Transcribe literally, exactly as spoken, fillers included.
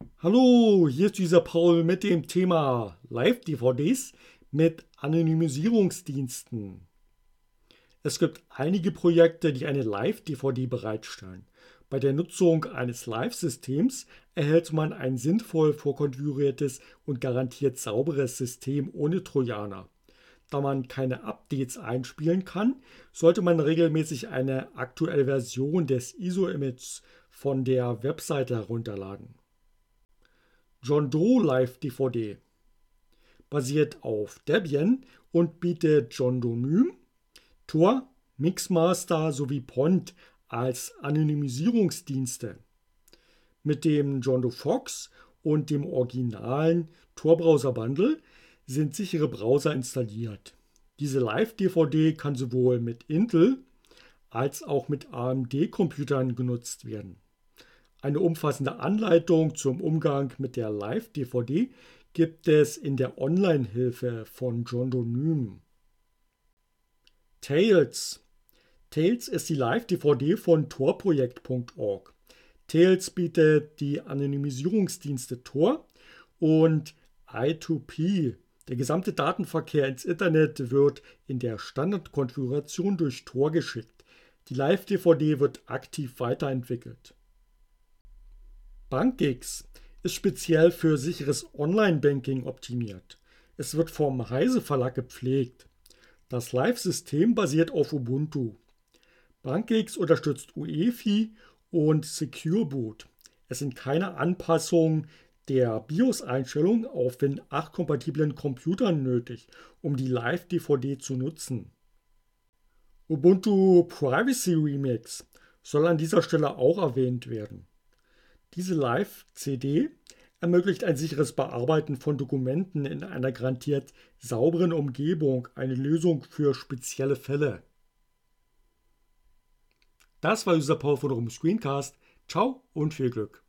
Hallo, hier ist dieser Paul mit dem Thema Live-D V Ds mit Anonymisierungsdiensten. Es gibt einige Projekte, die eine Live-D V D bereitstellen. Bei der Nutzung eines Live-Systems erhält man ein sinnvoll vorkonfiguriertes und garantiert sauberes System ohne Trojaner. Da man keine Updates einspielen kann, sollte man regelmäßig eine aktuelle Version des I S O-Images von der Webseite herunterladen. John Doe Live-D V D basiert auf Debian und bietet Jondonym, Tor, Mixmaster sowie Pond als Anonymisierungsdienste. Mit dem John Fox und dem originalen Tor-Browser-Bundle sind sichere Browser installiert. Diese Live-D V D kann sowohl mit Intel als auch mit A M D-Computern genutzt werden. Eine umfassende Anleitung zum Umgang mit der Live-D V D gibt es in der Online-Hilfe von Jondonym. Tails. Tails ist die Live-D V D von tor-projekt punkt org. Tails bietet die Anonymisierungsdienste Tor und I zwei P. Der gesamte Datenverkehr ins Internet wird in der Standardkonfiguration durch Tor geschickt. Die Live-D V D wird aktiv weiterentwickelt. BankGix ist speziell für sicheres Online-Banking optimiert. Es wird vom Heise Verlag gepflegt. Das Live-System basiert auf Ubuntu. BankGix unterstützt U E F I und Secure Boot. Es sind keine Anpassungen der BIOS-Einstellung auf Win acht-kompatiblen Computern nötig, um die Live-D V D zu nutzen. Ubuntu Privacy Remix soll an dieser Stelle auch erwähnt werden. Diese Live-C D ermöglicht ein sicheres Bearbeiten von Dokumenten in einer garantiert sauberen Umgebung, eine Lösung für spezielle Fälle. Das war User Paul von Screencast. Ciao und viel Glück.